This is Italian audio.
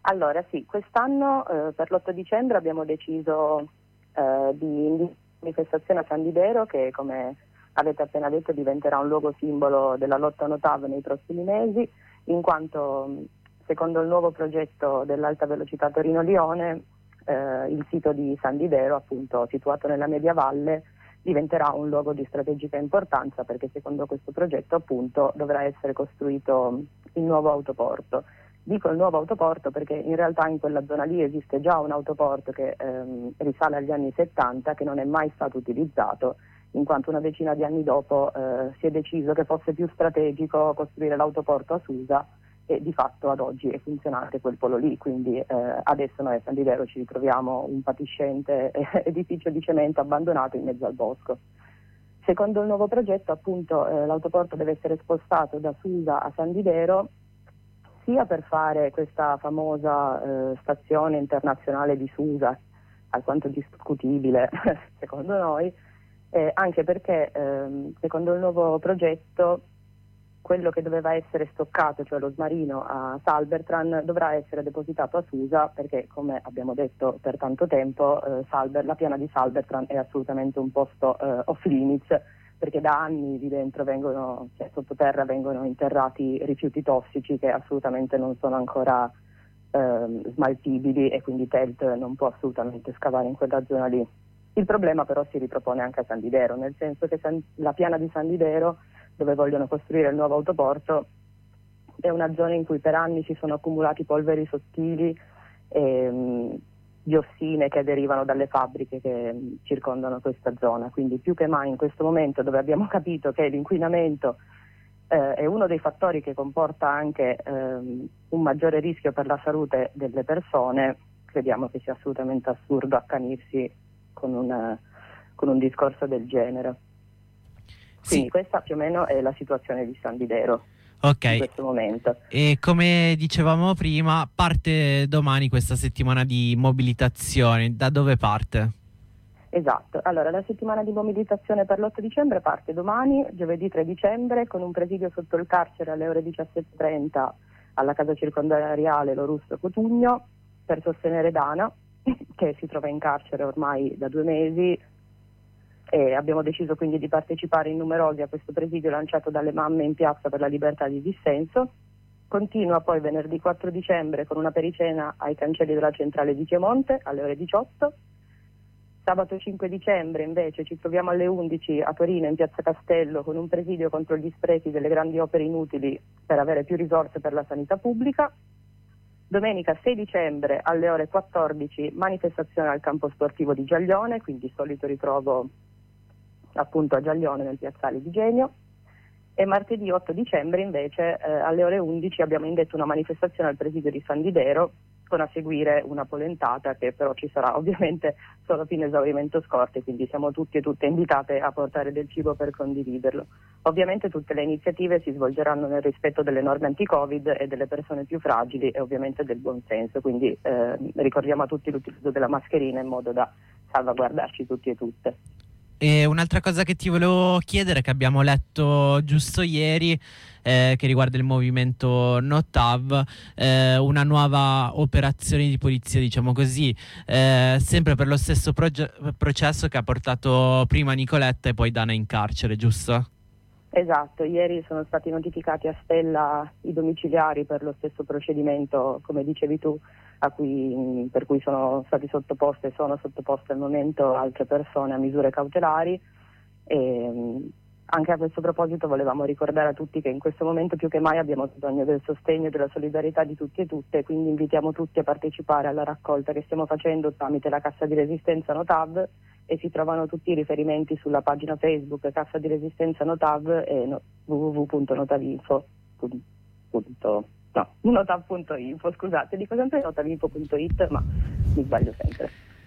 Allora sì, quest'anno per l'8 dicembre abbiamo deciso di manifestazione a San Didero, che come avete appena detto diventerà un luogo simbolo della lotta NOTAV nei prossimi mesi, in quanto secondo il nuovo progetto dell'Alta Velocità Torino-Lione il sito di San Didero, appunto situato nella Media Valle, diventerà un luogo di strategica importanza, perché secondo questo progetto appunto dovrà essere costruito il nuovo autoporto. Dico il nuovo autoporto perché in realtà in quella zona lì esiste già un autoporto che risale agli anni 70, che non è mai stato utilizzato, in quanto una decina di anni dopo si è deciso che fosse più strategico costruire l'autoporto a Susa, e di fatto ad oggi è funzionante quel polo lì, quindi adesso noi a San Didero ci ritroviamo un fatiscente edificio di cemento abbandonato in mezzo al bosco. Secondo il nuovo progetto appunto l'autoporto deve essere spostato da Susa a San Didero, sia per fare questa famosa stazione internazionale di Susa, alquanto discutibile secondo noi, anche perché secondo il nuovo progetto quello che doveva essere stoccato, cioè lo smarino a Salbertran, dovrà essere depositato a Susa, perché come abbiamo detto per tanto tempo la piana di Salbertran è assolutamente un posto off limits, perché da anni lì dentro sottoterra vengono interrati rifiuti tossici che assolutamente non sono ancora smaltibili, e quindi TELT non può assolutamente scavare in quella zona lì. Il problema però si ripropone anche a San Didero, nel senso che la piana di San Didero, dove vogliono costruire il nuovo autoporto, è una zona in cui per anni si sono accumulati polveri sottili e diossine che derivano dalle fabbriche che circondano questa zona. Quindi più che mai in questo momento, dove abbiamo capito che l'inquinamento è uno dei fattori che comporta anche un maggiore rischio per la salute delle persone, crediamo che sia assolutamente assurdo accanirsi con un discorso del genere. Quindi Sì. questa più o meno è la situazione di San Didero in questo momento. E come dicevamo prima, parte domani questa settimana di mobilitazione. Da dove parte? Esatto, allora la settimana di mobilitazione per l'8 dicembre parte domani, giovedì 3 dicembre, con un presidio sotto il carcere alle ore 17:30 alla casa circondariale Lorusso Cotugno, per sostenere Dana, che si trova in carcere ormai da 2 mesi, e abbiamo deciso quindi di partecipare in numerosi a questo presidio lanciato dalle mamme in piazza per la libertà di dissenso. Continua poi venerdì 4 dicembre con una pericena ai cancelli della centrale di Piemonte alle ore 18. Sabato 5 dicembre invece ci troviamo alle 11 a Torino in piazza Castello con un presidio contro gli sprechi delle grandi opere inutili per avere più risorse per la sanità pubblica. Domenica 6 dicembre alle ore 14 manifestazione al campo sportivo di Giaglione, quindi solito ritrovo appunto a Giaglione nel piazzale di Genio. E martedì 8 dicembre invece alle ore 11 abbiamo indetto una manifestazione al presidio di San Didero, con a seguire una polentata che però ci sarà ovviamente solo fino a esaurimento scorte, quindi siamo tutti e tutte invitate a portare del cibo per condividerlo. Ovviamente tutte le iniziative si svolgeranno nel rispetto delle norme anti-Covid e delle persone più fragili e ovviamente del buon senso, quindi ricordiamo a tutti l'utilizzo della mascherina in modo da salvaguardarci tutti e tutte. E un'altra cosa che ti volevo chiedere, che abbiamo letto giusto ieri, che riguarda il movimento NOTAV, una nuova operazione di polizia, diciamo così, sempre per lo stesso processo che ha portato prima Nicoletta e poi Dana in carcere, giusto? Esatto, ieri sono stati notificati a Stella i domiciliari per lo stesso procedimento, come dicevi tu, per cui sono stati sottoposte e sono sottoposte al momento altre persone a misure cautelari. E anche a questo proposito volevamo ricordare a tutti che in questo momento più che mai abbiamo bisogno del sostegno e della solidarietà di tutti e tutte, quindi invitiamo tutti a partecipare alla raccolta che stiamo facendo tramite la Cassa di Resistenza NOTAV, e si trovano tutti i riferimenti sulla pagina Facebook Cassa di Resistenza NOTAV e www.notavinfo.info, scusate, dico sempre notavinfo.it ma mi sbaglio sempre.